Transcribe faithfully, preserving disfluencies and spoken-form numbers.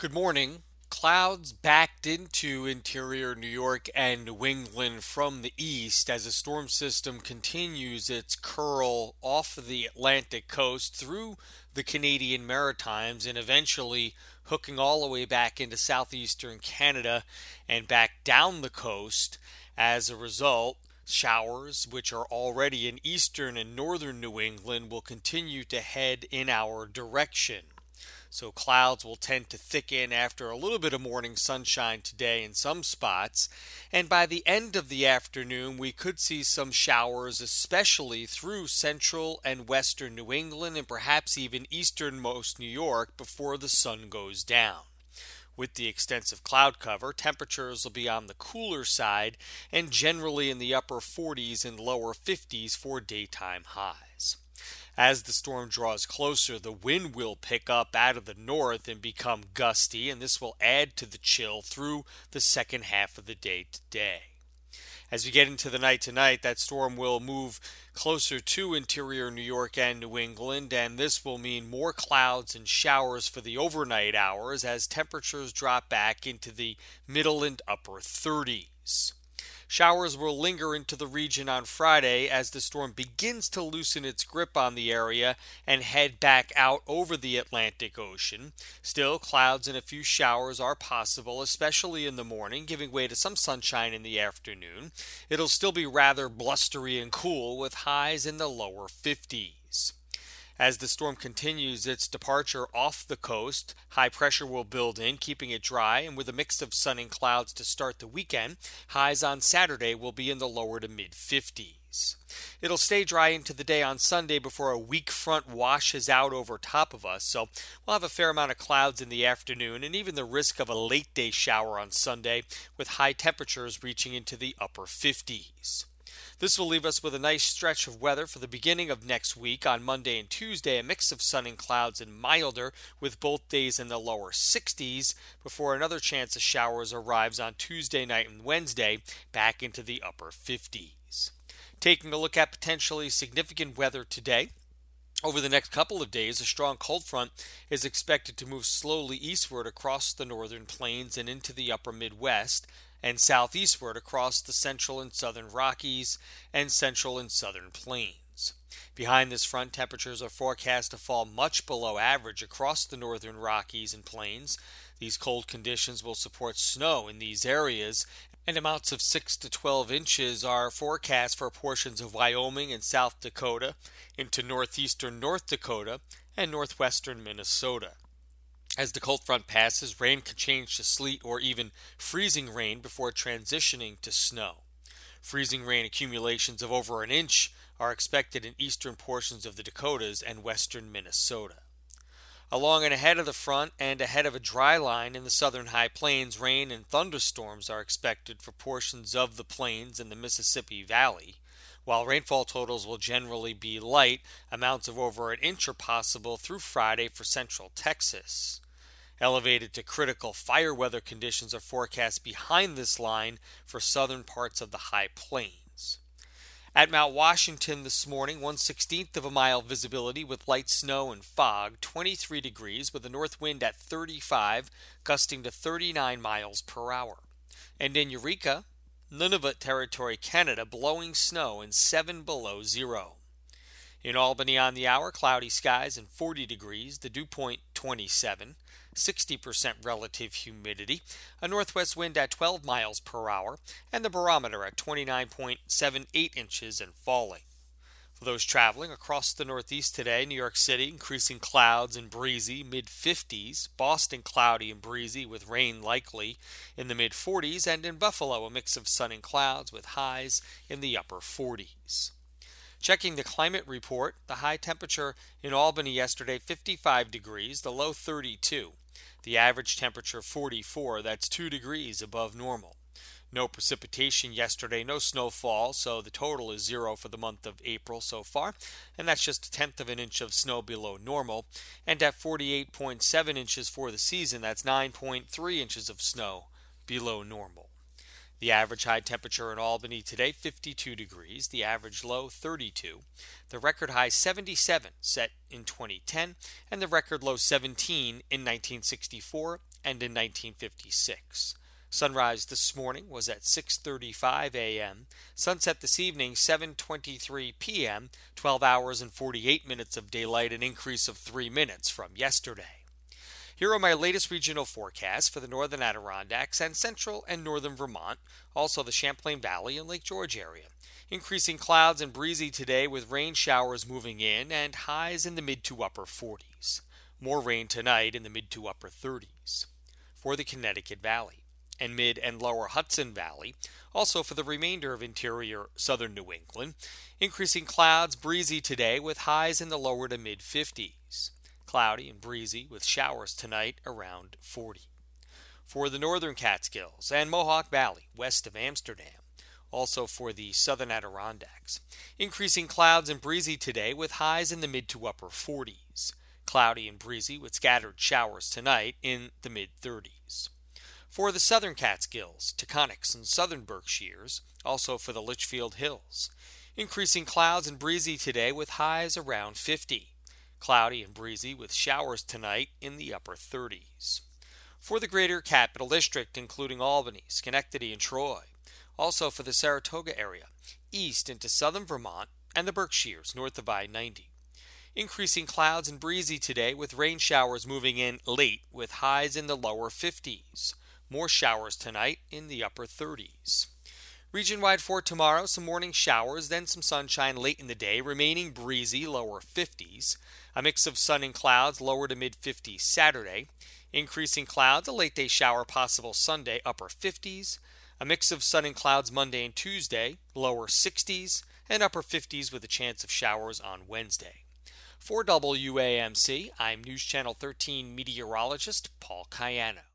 Good morning. Clouds backed into interior New York and New England from the east as a storm system continues its curl off of the Atlantic coast through the Canadian Maritimes and eventually hooking all the way back into southeastern Canada and back down the coast. As a result, showers, which are already in eastern and northern New England, will continue to head in our direction. So clouds will tend to thicken after a little bit of morning sunshine today in some spots. And by the end of the afternoon, we could see some showers, especially through central and western New England and perhaps even easternmost New York before the sun goes down. With the extensive cloud cover, temperatures will be on the cooler side and generally in the upper forties and lower fifties for daytime highs. As the storm draws closer, the wind will pick up out of the north and become gusty, and this will add to the chill through the second half of the day today. As we get into the night tonight, that storm will move closer to interior New York and New England, and this will mean more clouds and showers for the overnight hours as temperatures drop back into the middle and upper thirties. Showers will linger into the region on Friday as the storm begins to loosen its grip on the area and head back out over the Atlantic Ocean. Still, clouds and a few showers are possible, especially in the morning, giving way to some sunshine in the afternoon. It'll still be rather blustery and cool with highs in the lower fifties. As the storm continues its departure off the coast, high pressure will build in, keeping it dry, and with a mix of sun and clouds to start the weekend, highs on Saturday will be in the lower to mid fifties. It'll stay dry into the day on Sunday before a weak front washes out over top of us, so we'll have a fair amount of clouds in the afternoon and even the risk of a late day shower on Sunday, with high temperatures reaching into the upper fifties. This will leave us with a nice stretch of weather for the beginning of next week. On Monday and Tuesday, a mix of sun and clouds and milder, with both days in the lower sixties, before another chance of showers arrives on Tuesday night and Wednesday, back into the upper fifties. Taking a look at potentially significant weather today. Over the next couple of days, a strong cold front is expected to move slowly eastward across the northern plains and into the upper Midwest, and southeastward across the central and southern Rockies and central and southern plains. Behind this front, temperatures are forecast to fall much below average across the northern Rockies and plains. These cold conditions will support snow in these areas, and amounts of six to twelve inches are forecast for portions of Wyoming and South Dakota, into northeastern North Dakota, and northwestern Minnesota. As the cold front passes, rain can change to sleet or even freezing rain before transitioning to snow. Freezing rain accumulations of over an inch are expected in eastern portions of the Dakotas and western Minnesota. Along and ahead of the front and ahead of a dry line in the southern high plains, rain and thunderstorms are expected for portions of the plains and the Mississippi Valley. While rainfall totals will generally be light, amounts of over an inch are possible through Friday for central Texas. Elevated to critical fire weather conditions are forecast behind this line for southern parts of the high plains. At Mount Washington this morning, one sixteenth of a mile visibility with light snow and fog, twenty-three degrees with a north wind at thirty-five, gusting to thirty-nine miles per hour. And in Eureka, Nunavut Territory, Canada, blowing snow and seven below zero. In Albany on the hour, cloudy skies and forty degrees, the dew point twenty-seven, sixty percent relative humidity, a northwest wind at twelve miles per hour, and the barometer at twenty-nine point seven eight inches and falling. For those traveling across the Northeast today, New York City, increasing clouds and breezy, mid fifties, Boston, cloudy and breezy with rain likely in the mid forties, and in Buffalo, a mix of sun and clouds with highs in the upper forties. Checking the climate report, the high temperature in Albany yesterday, fifty-five degrees, the low thirty-two. The average temperature forty-four, that's two degrees above normal. No precipitation yesterday, no snowfall, so the total is zero for the month of April so far, and that's just a tenth of an inch of snow below normal. And at forty-eight point seven inches for the season, that's nine point three inches of snow below normal. The average high temperature in Albany today, fifty-two degrees. The average low, thirty-two. The record high, seventy-seven, set in twenty ten, and the record low, seventeen, in nineteen sixty-four and in nineteen fifty-six. Sunrise this morning was at six thirty-five a.m. Sunset this evening, seven twenty-three p.m., twelve hours and forty-eight minutes of daylight, an increase of three minutes from yesterday. Here are my latest regional forecasts for the northern Adirondacks and central and northern Vermont, also the Champlain Valley and Lake George area. Increasing clouds and breezy today with rain showers moving in and highs in the mid to upper forties. More rain tonight in the mid to upper thirties. For the Connecticut Valley and mid and lower Hudson Valley, also for the remainder of interior southern New England, increasing clouds, breezy today with highs in the lower to mid fifties. Cloudy and breezy with showers tonight around forty. For the northern Catskills and Mohawk Valley west of Amsterdam, also for the southern Adirondacks, increasing clouds and breezy today with highs in the mid to upper forties. Cloudy and breezy with scattered showers tonight in the mid thirties. For the southern Catskills, Taconics, and southern Berkshires, also for the Litchfield Hills, increasing clouds and breezy today with highs around fifty. Cloudy and breezy with showers tonight in the upper thirties. For the greater Capital District, including Albany, Schenectady, and Troy, also for the Saratoga area, east into southern Vermont, and the Berkshires north of I ninety. Increasing clouds and breezy today with rain showers moving in late with highs in the lower fifties. More showers tonight in the upper thirties. Region-wide for tomorrow, some morning showers, then some sunshine late in the day, remaining breezy, lower fifties. A mix of sun and clouds, lower to mid-fifties Saturday. Increasing clouds, a late-day shower possible Sunday, upper fifties. A mix of sun and clouds Monday and Tuesday, lower sixties, and upper fifties with a chance of showers on Wednesday. For W A M C, I'm News Channel thirteen meteorologist Paul Cayano.